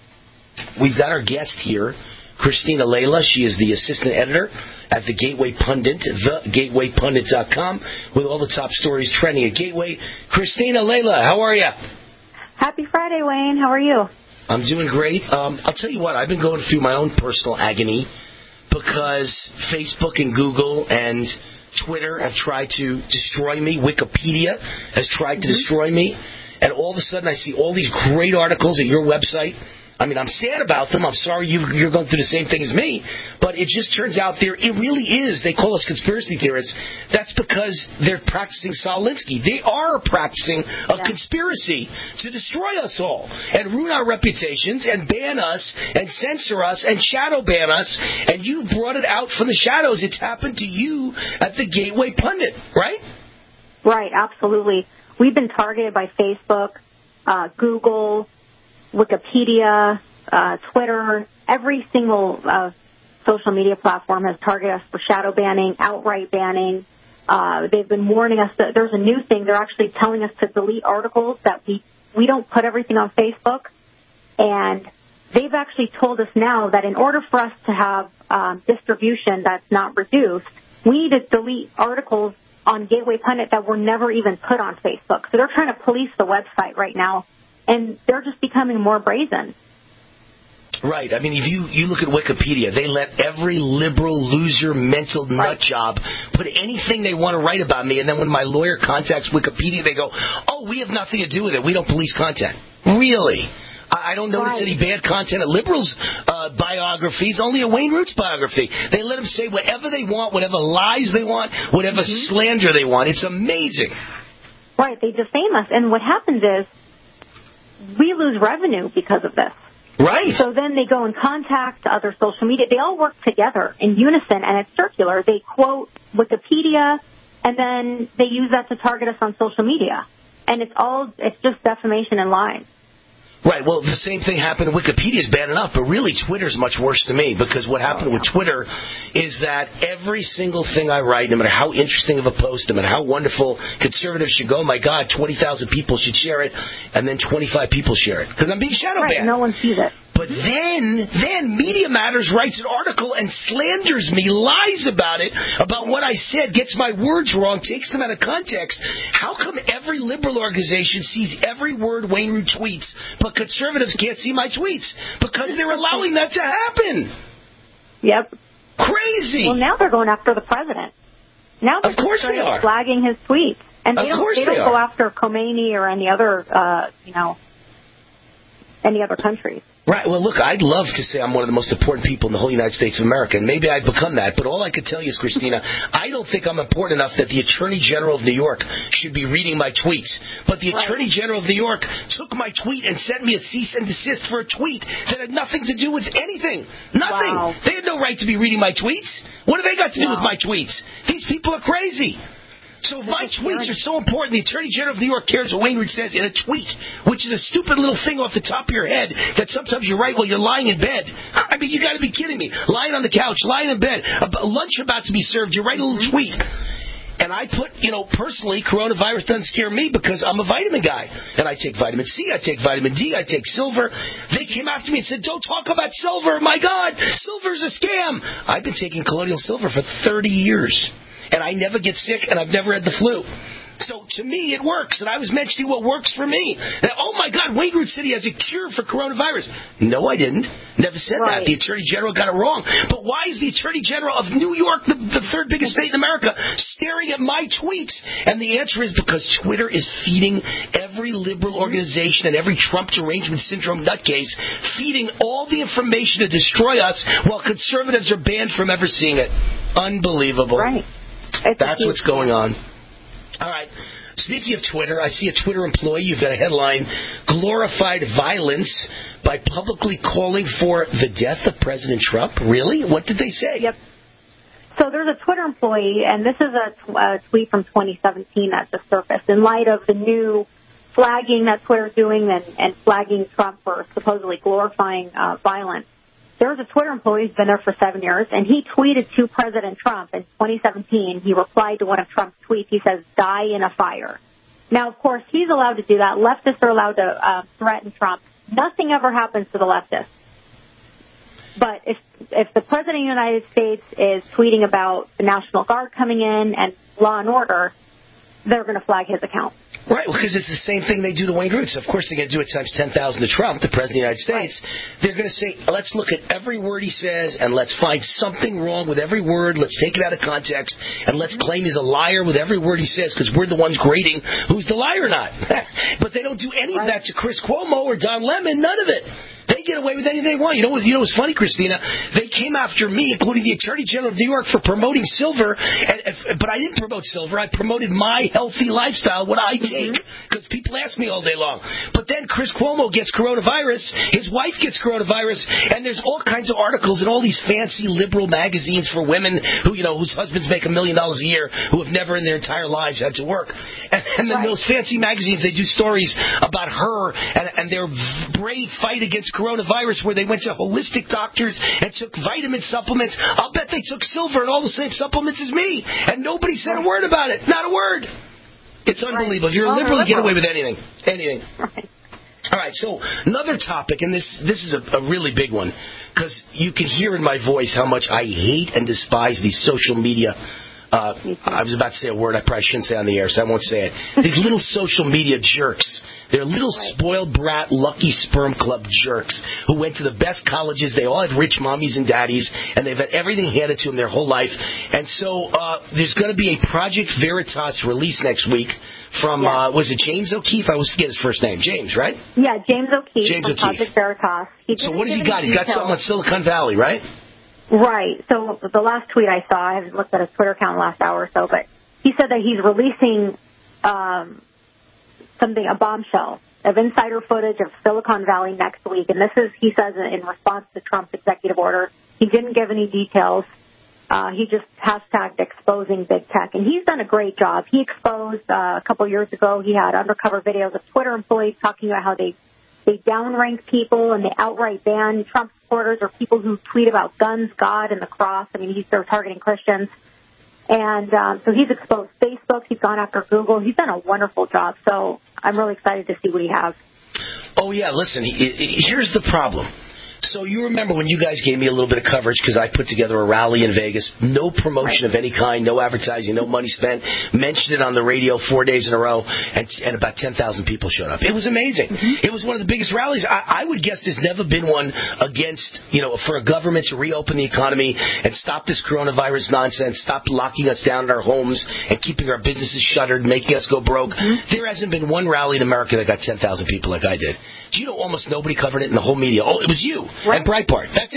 We've got our guest here, Christina Layla. She is the assistant editor at the Gateway Pundit, the gateway pundit dot com, with all the top stories trending at Gateway. Christina Layla, how are you? Happy Friday, Wayne. How are you? I'm doing great. Um, I'll tell you what, I've been going through my own personal agony because Facebook and Google and Twitter have tried to destroy me. Wikipedia has tried to mm-hmm. destroy me. And all of a sudden I see all these great articles at your website. I mean, I'm sad about them. I'm sorry you, you're going through the same thing as me. But it just turns out there, it really is. They call us conspiracy theorists. That's because they're practicing Saul Alinsky. They are practicing a yeah. conspiracy to destroy us all and ruin our reputations and ban us and censor us and shadow ban us. And you brought it out from the shadows. It's happened to you at the Gateway Pundit, right? Right, absolutely. We've been targeted by Facebook, uh, Google, Wikipedia, uh, Twitter. Every single uh, social media platform has targeted us for shadow banning, outright banning. Uh, they've been warning us that there's a new thing. They're actually telling us to delete articles that we, we don't put everything on Facebook. And they've actually told us now that in order for us to have um, distribution that's not reduced, we need to delete articles on Gateway Pundit that were never even put on Facebook. So they're trying to police the website right now. And they're just becoming more brazen. Right. I mean, if you, you look at Wikipedia, they let every liberal, loser, mental nut right. job put anything they want to write about me. And then when my lawyer contacts Wikipedia, they go, oh, we have nothing to do with it. We don't police content. Really? I, I don't notice right. any bad content at liberals' uh, biographies, only a Wayne Roots biography. They let them say whatever they want, whatever lies they want, whatever mm-hmm. slander they want. It's amazing. Right. They defame us. And what happens is, we lose revenue because of this. Right. So then they go and contact other social media. They all work together in unison, and it's circular. They quote Wikipedia, and then they use that to target us on social media. And it's all, it's just defamation and lies. Right. Well, the same thing happened. Wikipedia is bad enough, but really Twitter's much worse to me because what happened oh, yeah. with Twitter is that every single thing I write, no matter how interesting of a post, no matter how wonderful, conservatives should go, my God, twenty thousand people should share it, and then twenty-five people share it because I'm being shadow banned. Right, no one sees it. But then, then Media Matters writes an article and slanders me, lies about it, about what I said, gets my words wrong, takes them out of context. How come every liberal organization sees every word Wayne Root tweets, but conservatives can't see my tweets? Because they're allowing that to happen. Yep. Crazy. Well, now they're going after the president. Now they're of course they are. flagging his tweets. And they of don't, they don't they go after Khomeini or any other, uh, you know, any other countries. Right. Well, look, I'd love to say I'm one of the most important people in the whole United States of America, and maybe I'd become that. But all I could tell you is, Christina, I don't think I'm important enough that the Attorney General of New York should be reading my tweets. But the right. Attorney General of New York took my tweet and sent me a cease and desist for a tweet that had nothing to do with anything. Nothing. Wow. They had no right to be reading my tweets. What have they got to do wow. with my tweets? These people are crazy. So if my tweets are so important, the Attorney General of New York cares what Wayne Root says in a tweet, which is a stupid little thing off the top of your head that sometimes you write while you're lying in bed. I mean, you got to be kidding me. Lying on the couch, lying in bed, a lunch about to be served, you write a little tweet. And I put, you know, personally, coronavirus doesn't scare me because I'm a vitamin guy. And I take vitamin C, I take vitamin D, I take silver. They came after me and said, don't talk about silver. My God, silver's a scam. I've been taking colloidal silver for thirty years. And I never get sick, and I've never had the flu. So, to me, it works. And I was mentioning what works for me. And, oh, my God, Wayne Root said he has a cure for coronavirus. No, I didn't. Never said right. that. The Attorney General got it wrong. But why is the Attorney General of New York, the, the third biggest state in America, staring at my tweets? And the answer is because Twitter is feeding every liberal organization and every Trump derangement syndrome nutcase, feeding all the information to destroy us while conservatives are banned from ever seeing it. Unbelievable. Right. It's That's what's going on. All right. Speaking of Twitter, I see a Twitter employee. You've got a headline, glorified violence by publicly calling for the death of President Trump. Really? What did they say? Yep. So there's a Twitter employee, and this is a, a tweet from twenty seventeen that just surfaced in light of the new flagging that Twitter's doing and, and flagging Trump for supposedly glorifying uh, violence. There was a Twitter employee who's been there for seven years, and he tweeted to President Trump in twenty seventeen. He replied to one of Trump's tweets. He says, die in a fire. Now, of course, he's allowed to do that. Leftists are allowed to uh, threaten Trump. Nothing ever happens to the leftists. But if if the President of the United States is tweeting about the National Guard coming in and law and order, they're going to flag his account. Right, because it's the same thing they do to Wayne Root. So of course they're going to do it times ten thousand to Trump, the President of the United States. Right. They're going to say, let's look at every word he says, and let's find something wrong with every word. Let's take it out of context, and let's claim he's a liar with every word he says, because we're the ones grading who's the liar or not. But they don't do any right. of that to Chris Cuomo or Don Lemon, none of it. They get away with anything they want. You know what? You know what's funny, Christina? They came after me, including the Attorney General of New York, for promoting silver. And, and, but I didn't promote silver. I promoted my healthy lifestyle, what I take, because mm-hmm. people ask me all day long. But then Chris Cuomo gets coronavirus. His wife gets coronavirus, and there's all kinds of articles in all these fancy liberal magazines for women who, you know, whose husbands make a million dollars a year, who have never in their entire lives had to work. And, and then right. those fancy magazines, they do stories about her and, and their brave fight against coronavirus, where they went to holistic doctors and took vitamin supplements. I'll bet they took silver and all the same supplements as me, and nobody said a word about it. Not a word. It's unbelievable. If you're a liberal, you get away with anything. Anything. All right, so another topic, and this this is a, a really big one, because you can hear in my voice how much I hate and despise these social media. Uh, I was about to say a word I probably shouldn't say on the air, so I won't say it. These little social media jerks. They're little spoiled brat, lucky sperm club jerks who went to the best colleges. They all had rich mommies and daddies, and they've had everything handed to them their whole life. And so uh, there's going to be a Project Veritas release next week from, yeah. uh, was it James O'Keefe? I always forget his first name. James, right? Yeah, James O'Keefe James from O'Keefe. Project Veritas. He so what has he got? He's got something on Silicon Valley, right? Right. So the last tweet I saw, I haven't looked at his Twitter account the last hour or so, but he said that he's releasing um, something, a bombshell of insider footage of Silicon Valley next week. And this is, he says, in response to Trump's executive order. He didn't give any details. Uh, he just hashtagged exposing big tech. And he's done a great job. He exposed, uh, a couple years ago, he had undercover videos of Twitter employees talking about how they They downrank people and they outright ban Trump supporters or people who tweet about guns, God, and the cross. I mean, he's sort of targeting Christians. And um, so he's exposed Facebook. He's gone after Google. He's done a wonderful job. So I'm really excited to see what he has. Oh, yeah, listen, he, he, here's the problem. So you remember when you guys gave me a little bit of coverage because I put together a rally in Vegas, no promotion right. of any kind, no advertising, no money spent, mentioned it on the radio four days in a row, and, and about ten thousand people showed up. It was amazing. Mm-hmm. It was one of the biggest rallies. I, I would guess there's never been one against, you know, for a government to reopen the economy and stop this coronavirus nonsense, stop locking us down in our homes and keeping our businesses shuttered, making us go broke. Mm-hmm. There hasn't been one rally in America that got ten thousand people like I did. Do you know almost nobody covered it in the whole media? Oh, it was you right. and Breitbart. That's it.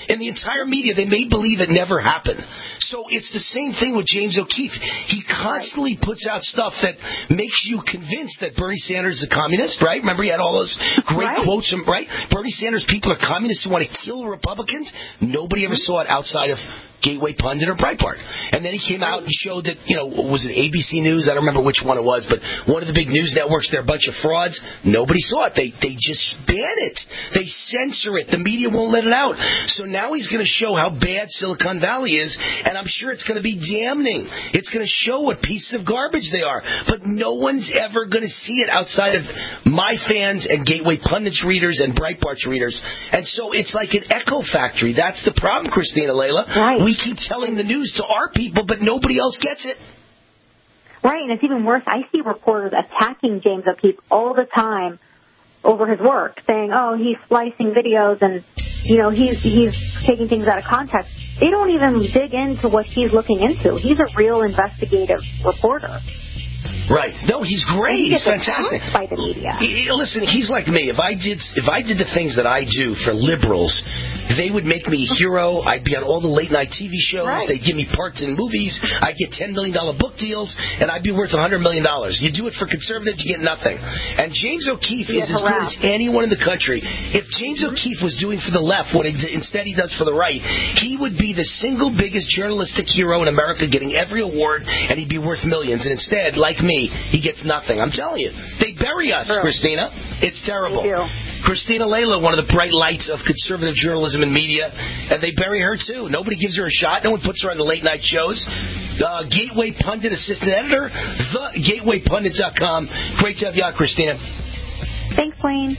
In the entire media, they made believe it never happened. So it's the same thing with James O'Keefe. He constantly puts out stuff that makes you convinced that Bernie Sanders is a communist, right? Remember, he had all those great right. quotes, from, right? Bernie Sanders, people are communists who want to kill Republicans. Nobody ever saw it outside of Gateway Pundit or Breitbart. And then he came out and showed that, you know, was it A B C News? I don't remember which one it was, but one of the big news networks, they're a bunch of frauds. Nobody saw it. They they just ban it. They censor it. The media won't let it out. So now he's going to show how bad Silicon Valley is, and I'm sure it's going to be damning. It's going to show what pieces of garbage they are. But no one's ever going to see it outside of my fans and Gateway Pundit's readers and Breitbart's readers. And so it's like an echo factory. That's the problem, Christina Layla. Right. We keep telling the news to our people, but nobody else gets it. Right, and it's even worse. I see reporters attacking James O'Keefe all the time over his work, saying, oh, he's splicing videos and, you know, he's he's taking things out of context. They don't even dig into what he's looking into. He's a real investigative reporter. Right. No, he's great. He he's fantastic. By the media. He, listen, he's like me. If I did, if I did the things that I do for liberals, they would make me a hero. I'd be on all the late night T V shows. Right. They'd give me parts in movies. I'd get ten million dollar book deals, and I'd be worth a hundred million dollars. You do it for conservatives, you get nothing. And James O'Keefe is as good as anyone in the country. If James O'Keefe was doing for the left what instead he does for the right, he would be the single biggest journalistic hero in America, getting every award, and he'd be worth millions. And instead, like me, he gets nothing. I'm telling you. They bury us, True. Christina. It's terrible. Christina Layla, one of the bright lights of conservative journalism and media, and they bury her, too. Nobody gives her a shot. No one puts her on the late-night shows. Uh, Gateway Pundit assistant editor, the gateway pundit dot com. Great to have you on, Christina. Thanks, Wayne.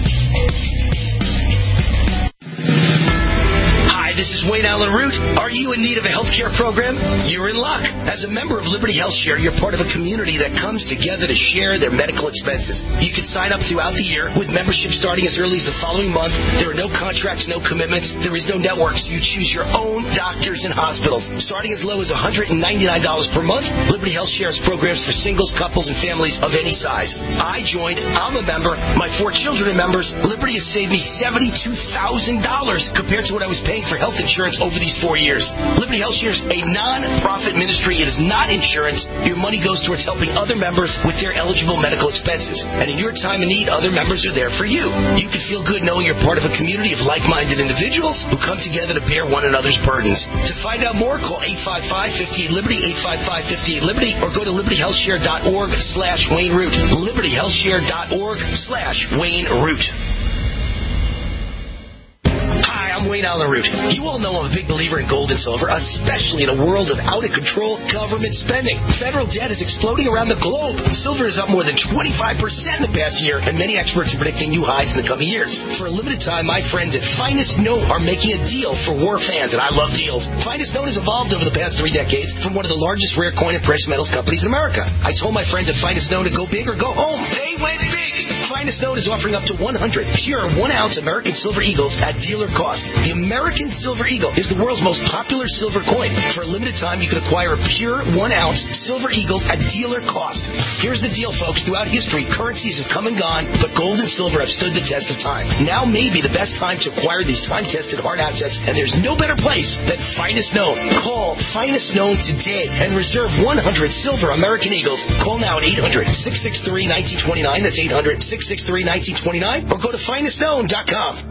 Hi, this is Wayne Allen Root. Are you in need of a health care program? You're in luck. As a member of Liberty Health Share, you're part of a community that comes together to share their medical expenses. You can sign up throughout the year with membership starting as early as the following month. There are no contracts, no commitments. There is no network, so you choose your own doctors and hospitals. Starting as low as one hundred ninety-nine dollars per month, Liberty Health Share has programs for singles, couples, and families of any size. I joined. I'm a member. My four children are members. Liberty has saved me seventy-two thousand dollars compared to what I was paying for health insurance over these four years. Liberty Health Share is a non-profit ministry. It is not insurance. Your money goes towards helping other members with their eligible medical expenses. And in your time of need, other members are there for you. You can feel good knowing you're part of a community of like-minded individuals who come together to bear one another's burdens. To find out more, call eight five five, five eight Liberty, eight five five, five eight Liberty, or go to liberty health share dot org slash Wayne Root. liberty health share dot org slash Wayne Root. Hi, I'm Wayne Allen Root. You all know I'm a big believer in gold and silver, especially in a world of out-of-control government spending. Federal debt is exploding around the globe. Silver is up more than twenty-five percent in the past year, and many experts are predicting new highs in the coming years. For a limited time, my friends at Finest Note are making a deal for war fans, and I love deals. Finest Note has evolved over the past three decades from one of the largest rare coin and precious metals companies in America. I told my friends at Finest Note to go big or go home. They went big! Finest Note is offering up to one hundred pure one-ounce American Silver Eagles at dealer cost. The American Silver Eagle is the world's most popular silver coin. For a limited time, you can acquire a pure one-ounce Silver Eagle at dealer cost. Here's the deal, folks. Throughout history, currencies have come and gone, but gold and silver have stood the test of time. Now may be the best time to acquire these time-tested hard assets, and there's no better place than Finest Known. Call Finest Known today and reserve one hundred silver American Eagles. Call now at eight hundred, six six three, one nine two nine. That's eight hundred, six six three, one nine two nine. Or go to finest known dot com.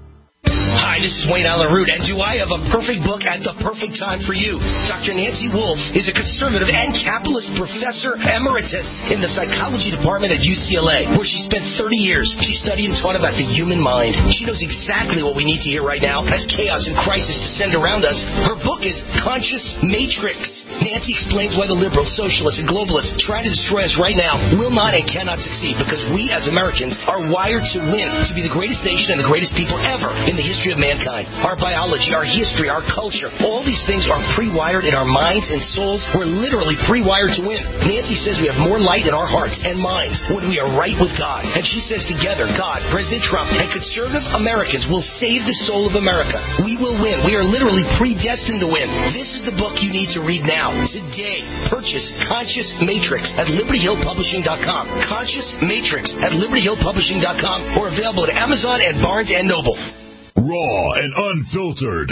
Hi, this is Wayne Allen Root, and do I have a perfect book at the perfect time for you? Doctor Nancy Wolfe is a conservative and capitalist professor emeritus in the psychology department at U C L A, where she spent thirty years. She studied and taught about the human mind. She knows exactly what we need to hear right now as chaos and crisis descend around us. Her book is Conscious Matrix. Nancy explains why the liberals, socialists, and globalists trying to destroy us right now will not and cannot succeed, because we as Americans are wired to win, to be the greatest nation and the greatest people ever in the history of mankind. Our biology, our history, our culture, all these things are pre-wired in our minds and souls. We're literally pre-wired to win. Nancy says we have more light in our hearts and minds when we are right with God. And she says together, God, President Trump, and conservative Americans will save the soul of America. We will win. We are literally predestined to win. This is the book you need to read now. Today, purchase Conscious Matrix at liberty hill publishing dot com. Conscious Matrix at liberty hill publishing dot com, or available at Amazon and Barnes and Noble. Raw and unfiltered.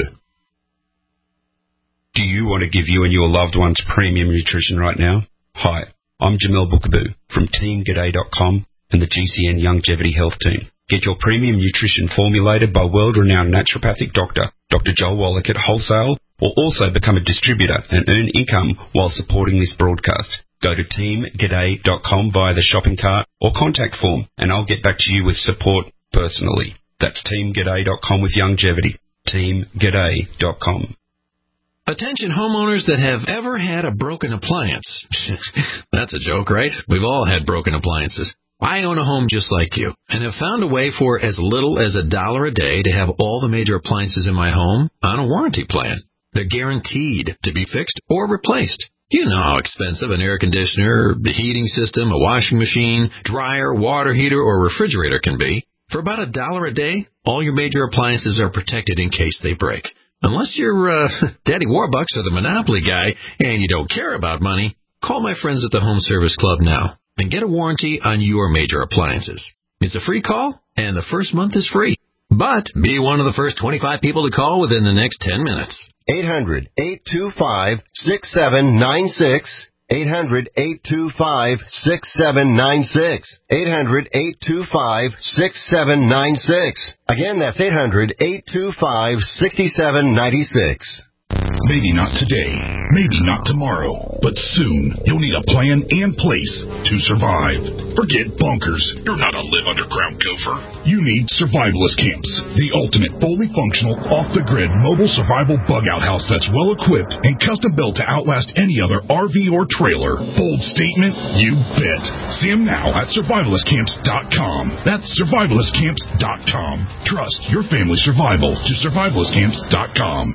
Do you want to give you and your loved ones premium nutrition right now? Hi, I'm Jamel Bookaboo from Team G'day dot com and the G C N Longevity Health Team. Get your premium nutrition formulated by world-renowned naturopathic doctor, Doctor Joel Wallach at Wholesale, or also become a distributor and earn income while supporting this broadcast. Go to Team G'day dot com via the shopping cart or contact form, and I'll get back to you with support personally. That's Team G'day dot com with Longevity. Team G'day dot com. Attention homeowners that have ever had a broken appliance. That's a joke, right? We've all had broken appliances. I own a home just like you and have found a way for as little as a dollar a day to have all the major appliances in my home on a warranty plan. They're guaranteed to be fixed or replaced. You know how expensive an air conditioner, the heating system, a washing machine, dryer, water heater, or refrigerator can be. For about a dollar a day, all your major appliances are protected in case they break. Unless you're uh, Daddy Warbucks or the Monopoly guy and you don't care about money, call my friends at the Home Service Club now and get a warranty on your major appliances. It's a free call, and the first month is free. But be one of the first twenty-five people to call within the next ten minutes. eight hundred, eight two five, six seven nine six. eight hundred, eight two five, six seven nine six. eight hundred, eight two five, six seven nine six. Again, that's eight hundred, eight two five, six seven nine six. Maybe not today, maybe not tomorrow, but soon you'll need a plan and place to survive. Forget bunkers. You're not a live underground gopher. You need survivalist camps, the ultimate fully functional, off-the-grid mobile survival bug-out house that's well-equipped and custom-built to outlast any other R V or trailer. Bold statement? You bet. See them now at survivalist camps dot com. That's survivalist camps dot com. Trust your family's survival to survivalist camps dot com.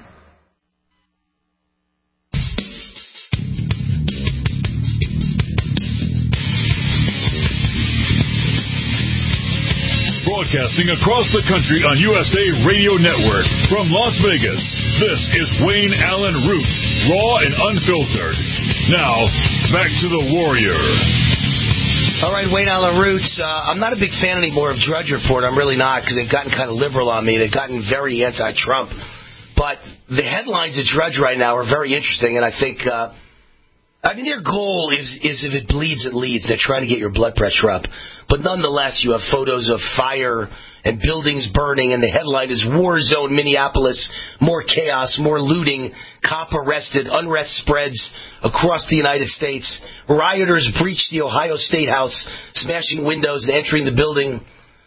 Broadcasting across the country on U S A Radio Network from Las Vegas, this is Wayne Allen Root, raw and unfiltered. Now, back to the Warrior. All right, Wayne Allen Roots. Uh, I'm not a big fan anymore of Drudge Report. I'm really not, because they've gotten kind of liberal on me. They've gotten very anti-Trump. But the headlines of Drudge right now are very interesting, and I think, uh, I mean, their goal is, is if it bleeds, it leads. They're trying to get your blood pressure up. But nonetheless, you have photos of fire and buildings burning, and the headline is War Zone Minneapolis, more chaos, more looting, cop arrested, unrest spreads across the United States. Rioters breached the Ohio State House, smashing windows and entering the building.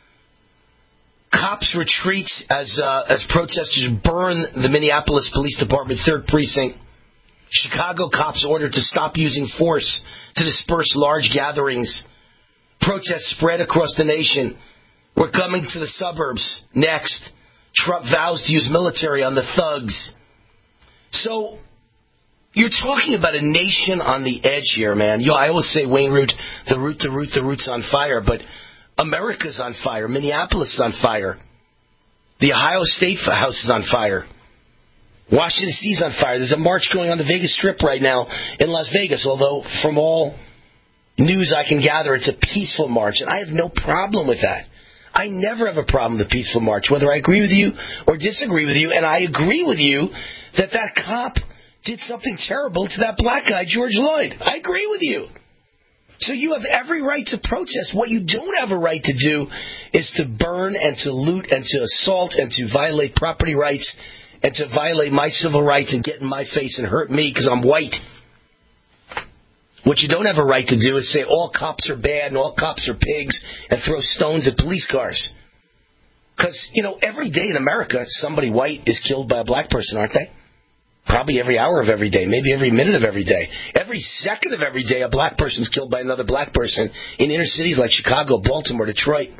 Cops retreat as uh, as protesters burn the Minneapolis Police Department third Precinct. Chicago cops ordered to stop using force to disperse large gatherings. Protests spread across the nation. We're coming to the suburbs next. Trump vows to use military on the thugs. So, you're talking about a nation on the edge here, man. You know, I always say, Wayne Root, the root, the root, the root's on fire, but America's on fire. Minneapolis is on fire. The Ohio State House is on fire. Washington, D C is on fire. There's a march going on the Vegas Strip right now in Las Vegas, although from all news I can gather, it's a peaceful march, and I have no problem with that. I never have a problem with a peaceful march, whether I agree with you or disagree with you, and I agree with you that that cop did something terrible to that black guy, George Floyd. I agree with you. So you have every right to protest. What you don't have a right to do is to burn and to loot and to assault and to violate property rights and to violate my civil rights and get in my face and hurt me because I'm white. What you don't have a right to do is say all cops are bad and all cops are pigs and throw stones at police cars. Because, you know, every day in America, somebody white is killed by a black person, aren't they? Probably every hour of every day, maybe every minute of every day. Every second of every day, a black person's killed by another black person in inner cities like Chicago, Baltimore, Detroit.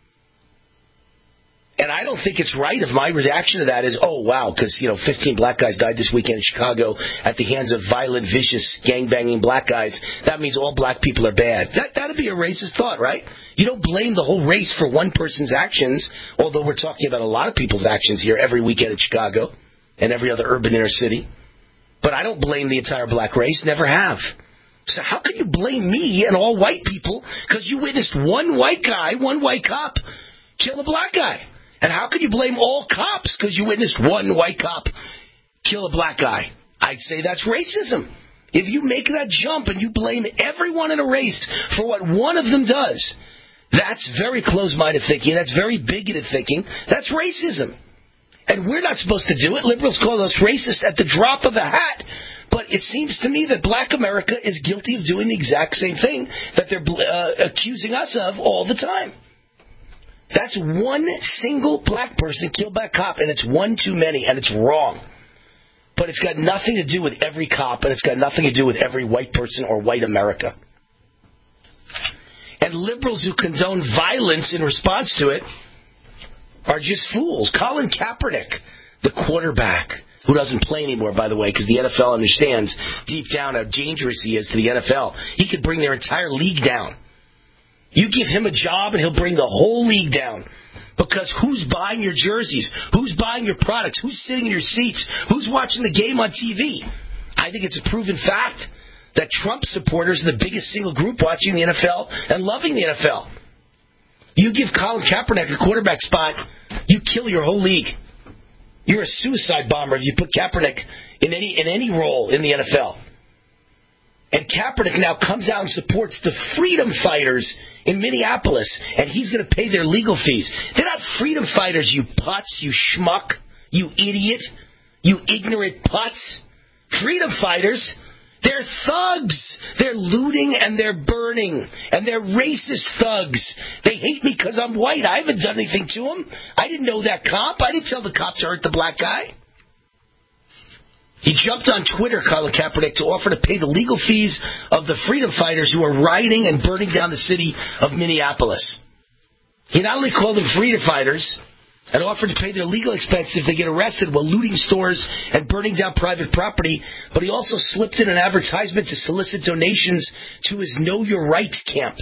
And I don't think it's right if my reaction to that is, oh, wow, because, you know, fifteen black guys died this weekend in Chicago at the hands of violent, vicious, gang-banging black guys. That means all black people are bad. That that would be a racist thought, right? You don't blame the whole race for one person's actions, although we're talking about a lot of people's actions here every weekend in Chicago and every other urban inner city. But I don't blame the entire black race, never have. So how can you blame me and all white people because you witnessed one white guy, one white cop, kill a black guy? And how can you blame all cops because you witnessed one white cop kill a black guy? I'd say that's racism. If you make that jump and you blame everyone in a race for what one of them does, that's very close-minded thinking. That's very bigoted thinking. That's racism. And we're not supposed to do it. Liberals call us racist at the drop of a hat. But it seems to me that black America is guilty of doing the exact same thing that they're uh, accusing us of all the time. That's one single black person killed by a cop, and it's one too many, and it's wrong. But it's got nothing to do with every cop, and it's got nothing to do with every white person or white America. And liberals who condone violence in response to it are just fools. Colin Kaepernick, the quarterback, who doesn't play anymore, by the way, because the N F L understands deep down how dangerous he is to the N F L. He could bring their entire league down. You give him a job and he'll bring the whole league down. Because who's buying your jerseys? Who's buying your products? Who's sitting in your seats? Who's watching the game on T V? I think it's a proven fact that Trump supporters are the biggest single group watching the N F L and loving the N F L. You give Colin Kaepernick a quarterback spot, you kill your whole league. You're a suicide bomber if you put Kaepernick in any in any role in the N F L. And Kaepernick now comes out and supports the freedom fighters in Minneapolis, and he's going to pay their legal fees. They're not freedom fighters, you putz, you schmuck, you idiot, you ignorant putz. Freedom fighters, they're thugs. They're looting and they're burning, and they're racist thugs. They hate me because I'm white. I haven't done anything to them. I didn't know that cop. I didn't tell the cop to hurt the black guy. He jumped on Twitter, Colin Kaepernick, to offer to pay the legal fees of the freedom fighters who are rioting and burning down the city of Minneapolis. He not only called them freedom fighters and offered to pay their legal expenses if they get arrested while looting stores and burning down private property, but he also slipped in an advertisement to solicit donations to his Know Your Rights camp.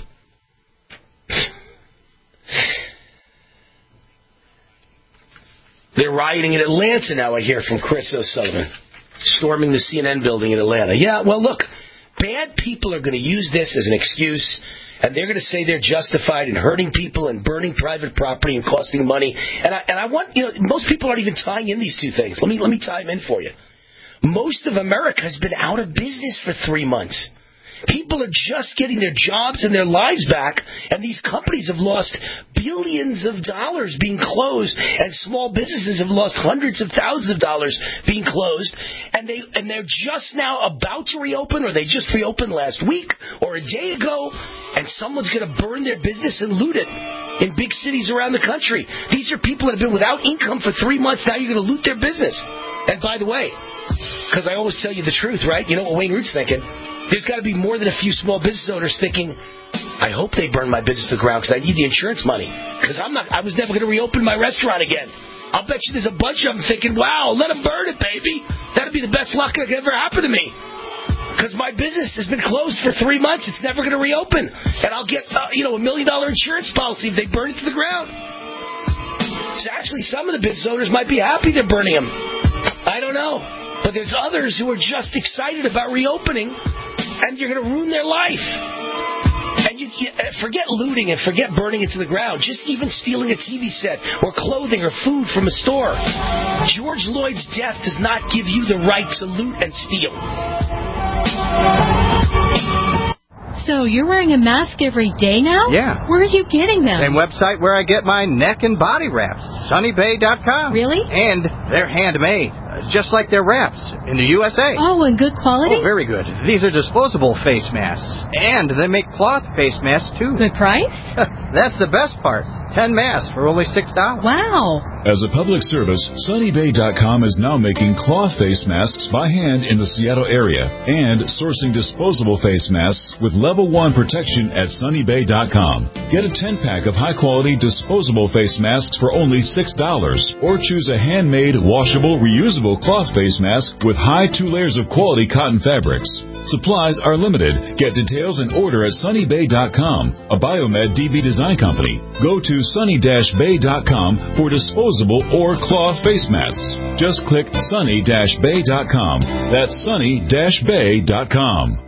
They're rioting in Atlanta now, I hear from Chris O'Sullivan. Storming the C N N building in Atlanta. Yeah, well, look, bad people are going to use this as an excuse, and they're going to say they're justified in hurting people and burning private property and costing money. And I, and I want, you know, most people aren't even tying in these two things. Let me let me tie them in for you. Most of America has been out of business for three months. People are just getting their jobs and their lives back, and these companies have lost billions of dollars being closed, and small businesses have lost hundreds of thousands of dollars being closed, and they and they're just now about to reopen, or they just reopened last week or a day ago, and someone's going to burn their business and loot it in big cities around the country. These are people that have been without income for three months. Now you're going to loot their business. And by the way, because I always tell you the truth, right? You know what Wayne Root's thinking. There's got to be more than a few small business owners thinking, I hope they burn my business to the ground because I need the insurance money. Because I'm not, I was never going to reopen my restaurant again. I'll bet you there's a bunch of them thinking, wow, let them burn it, baby. That'd be the best luck that could ever happen to me. Because my business has been closed for three months. It's never going to reopen. And I'll get, uh, you know, a million dollar insurance policy if they burn it to the ground. So actually, some of the business owners might be happy they're burning them. I don't know. But there's others who are just excited about reopening, and you're going to ruin their life. And you, you forget looting and forget burning it to the ground. Just even stealing a T V set or clothing or food from a store. George Floyd's death does not give you the right to loot and steal. So you're wearing a mask every day now? Yeah. Where are you getting them? Same website where I get my neck and body wraps, sunny bay dot com. Really? And they're handmade, uh, just like their wraps in the U S A. Oh, and good quality? Oh, very good. These are disposable face masks. And they make cloth face masks, too. Good price? That's the best part. Ten masks for only six dollars. Wow. As a public service, sunny bay dot com is now making cloth face masks by hand in the Seattle area and sourcing disposable face masks with level one protection at sunny bay dot com. Get a ten-pack of high-quality disposable face masks for only six dollars, or choose a handmade, washable, reusable cloth face mask with high two layers of quality cotton fabrics. Supplies are limited. Get details and order at sunny bay dot com, a Biomed D B design company. Go to sunny bay dot com for disposable or cloth face masks. Just click sunny bay dot com. That's sunny bay dot com.